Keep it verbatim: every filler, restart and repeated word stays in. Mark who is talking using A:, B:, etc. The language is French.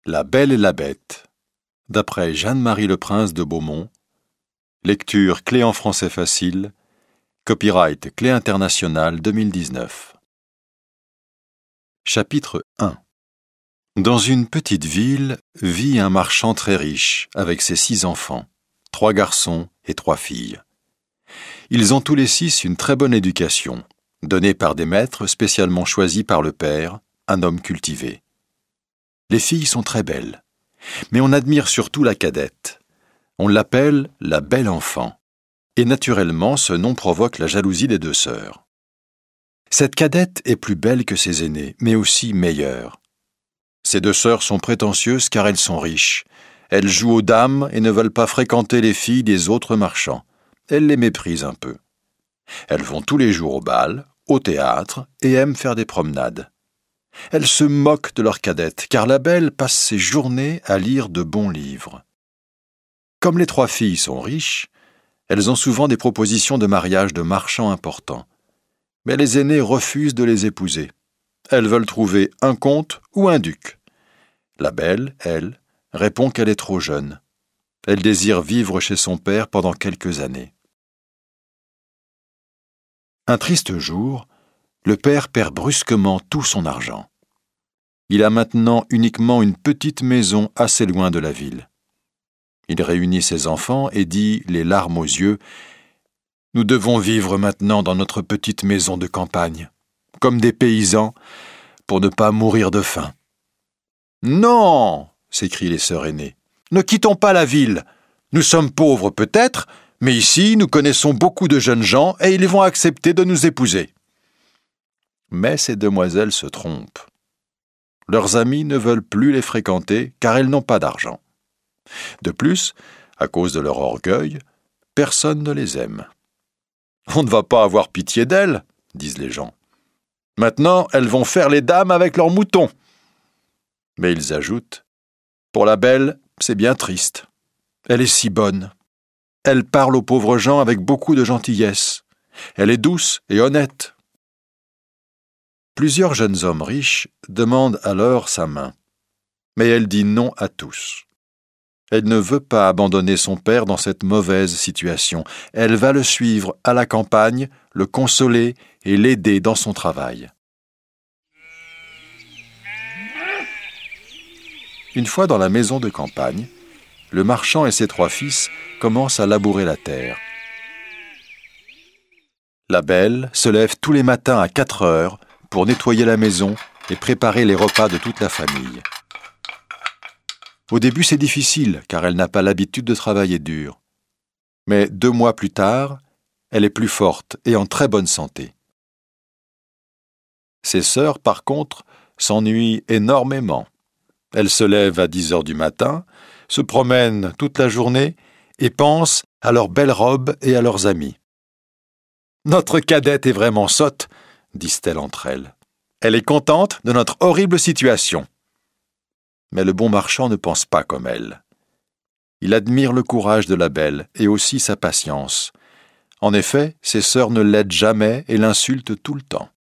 A: La Belle et la Bête, d'après Jeanne-Marie Le Prince de Beaumont, lecture Clé en français facile, copyright Clé internationale deux mille dix-neuf. Chapitre un. Dans une petite ville vit un marchand très riche avec ses six enfants, trois garçons et trois filles. Ils ont tous les six une très bonne éducation, donnée par des maîtres spécialement choisis par le père, un homme cultivé. Les filles sont très belles, mais on admire surtout la cadette. On l'appelle la belle enfant, et naturellement ce nom provoque la jalousie des deux sœurs. Cette cadette est plus belle que ses aînées, mais aussi meilleure. Ces deux sœurs sont prétentieuses car elles sont riches. Elles jouent aux dames et ne veulent pas fréquenter les filles des autres marchands. Elles les méprisent un peu. Elles vont tous les jours au bal, au théâtre et aiment faire des promenades. Elles se moquent de leur cadette, car la belle passe ses journées à lire de bons livres. Comme les trois filles sont riches, elles ont souvent des propositions de mariage de marchands importants. Mais les aînées refusent de les épouser. Elles veulent trouver un comte ou un duc. La belle, elle, répond qu'elle est trop jeune. Elle désire vivre chez son père pendant quelques années. Un triste jour, le père perd brusquement tout son argent. Il a maintenant uniquement une petite maison assez loin de la ville. Il réunit ses enfants et dit, les larmes aux yeux, « Nous devons vivre maintenant dans notre petite maison de campagne, comme des paysans, pour ne pas mourir de faim. »« Non !» s'écrient les sœurs aînées. « Ne quittons pas la ville. Nous sommes pauvres peut-être, mais ici nous connaissons beaucoup de jeunes gens et ils vont accepter de nous épouser. » Mais ces demoiselles se trompent. Leurs amis ne veulent plus les fréquenter car elles n'ont pas d'argent. De plus, à cause de leur orgueil, personne ne les aime. « On ne va pas avoir pitié d'elles, » disent les gens. « Maintenant, elles vont faire les dames avec leurs moutons. » Mais ils ajoutent, « Pour la belle, c'est bien triste. Elle est si bonne. Elle parle aux pauvres gens avec beaucoup de gentillesse. Elle est douce et honnête. » Plusieurs jeunes hommes riches demandent alors sa main, mais elle dit non à tous. Elle ne veut pas abandonner son père dans cette mauvaise situation. Elle va le suivre à la campagne, le consoler et l'aider dans son travail. Une fois dans la maison de campagne, le marchand et ses trois fils commencent à labourer la terre. La belle se lève tous les matins à quatre heures pour nettoyer la maison et préparer les repas de toute la famille. Au début, c'est difficile, car elle n'a pas l'habitude de travailler dur. Mais deux mois plus tard, elle est plus forte et en très bonne santé. Ses sœurs, par contre, s'ennuient énormément. Elles se lèvent à dix heures du matin, se promènent toute la journée et pensent à leurs belles robes et à leurs amis. « Notre cadette est vraiment sotte », disent-elles entre elles. « Elle est contente de notre horrible situation. » Mais le bon marchand ne pense pas comme elle. Il admire le courage de la belle et aussi sa patience. En effet, ses sœurs ne l'aident jamais et l'insultent tout le temps.